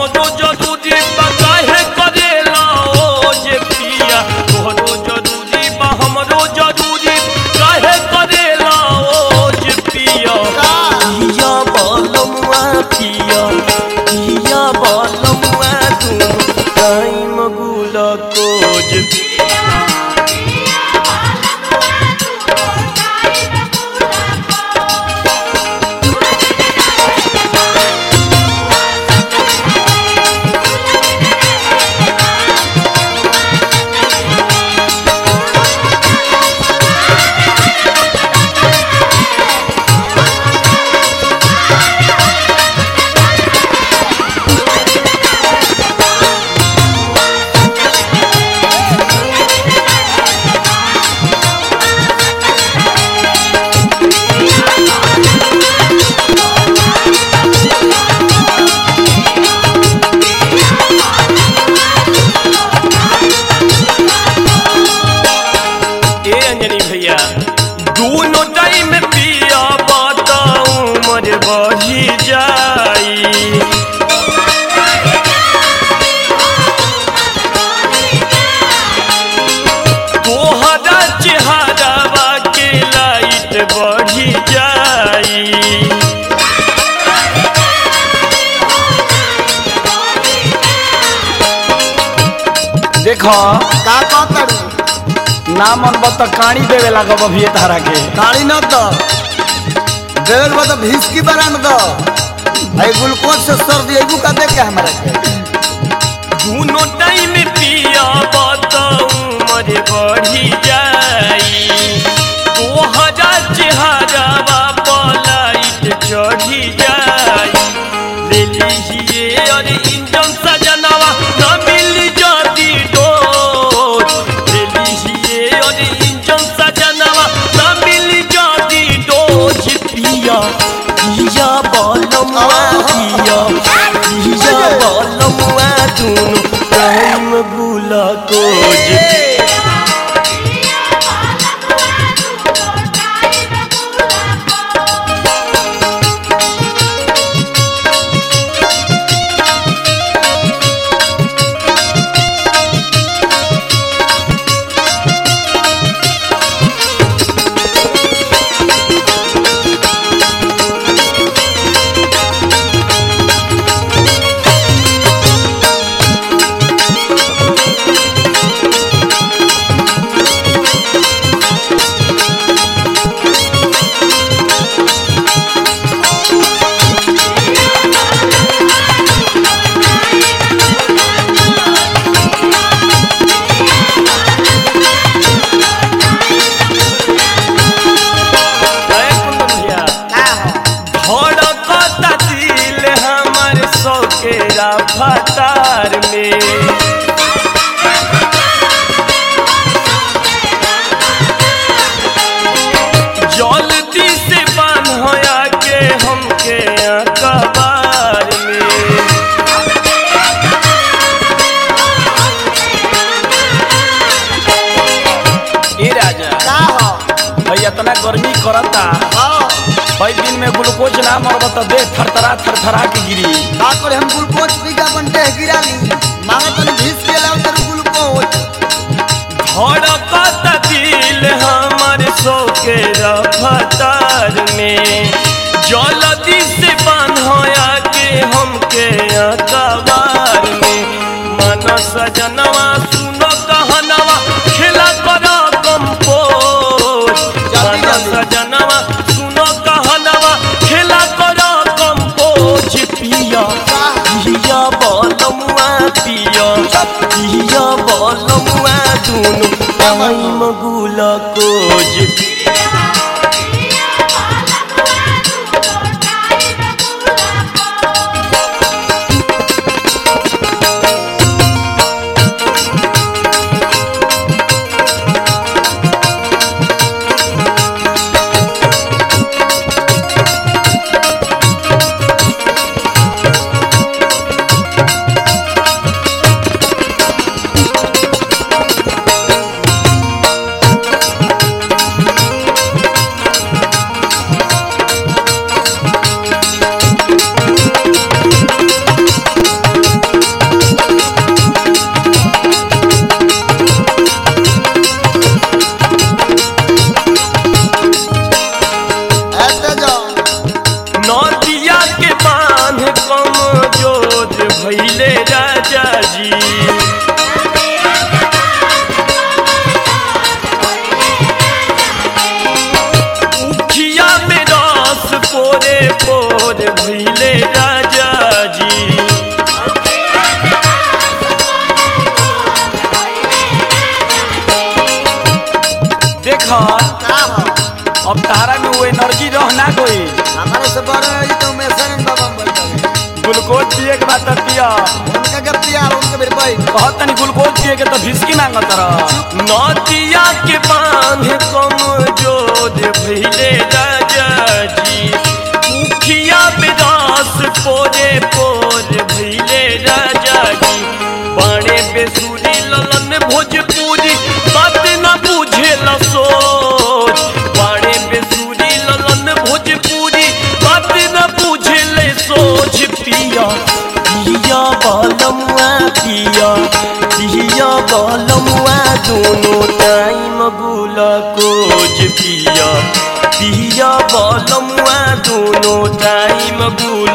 हमरो जरूरी बा काहे करेला ओ जे पिया तोहरो जरूरी बा हमरो जरूरी काहे करेला ओ जे पिया पिया बलमुआ पिया बलमुआ तू टाइम गुला कोज दोनों टाइम पिया बताऊं मर बढ़ी जाई तोहरा चेहरा के लाइट बढ़ी जाई देखो का कहता ना मन बत काणी देवे लागब अभी तारा के काली न दो देवर बता भीस की बरान दो आई ग्लूकोज से सर्दी आइबू का दे के हमरा के दोनों टाइम पिया बताऊं मर बढ़ी जाई तोहरा चेहरा लाइट चढ़ी जाई ले लीजिए और इंजन सजनवा न मिली जाती डोज ले लीजिए और इंजन सजनवा न मिली जाती डोज पिया पिया बलमुआ पिया बलमुआ दोनों टाइम गुला कोज फतार में जल्दी से बांधया के हमके अखबार में ए राजा का हो भाई इतना गर्मी करता भाई दिन में ग्लूकोज ना मरब तो देह थरथरा के गिरी का करे हम ग्लूकोज पी के अपन देह गिरा ली मांगे तनी भीस के लाओ तेरे ग्लूकोज धड़कता दिल हमारे सो के रफ्तार में जल्दी से बांधया के हमके अखबार में मन सजनवा सुनो कहनवा खेला करो कंपोज मन सजनवा सुनो कहनवा खेला करो कंपोज पिया पिया बलमुआ पिया बलमुआ दोनों टाइम गुला कोज बा त पिया उनका के पिया उनके मेरे भाई कहत तनी ग्लूकोज पिए के तो भिस्की मांगत रह नदिया के बांध कमजोर भइले राजा जी मुखिया विदास पोरे पोर भइले राजा जी बाणे बेसुरी ललन भोजपुरी बात न बुझेला सोच बाणे बेसुरी ललन भोजपुरी बात न बुझेले सोच पिया पिया बालमुआ पिया पिया बालमुआ दोनों टाइम ग्लूकोज पिया पिया बालमुआ दोनों टाइम ग्लूकोज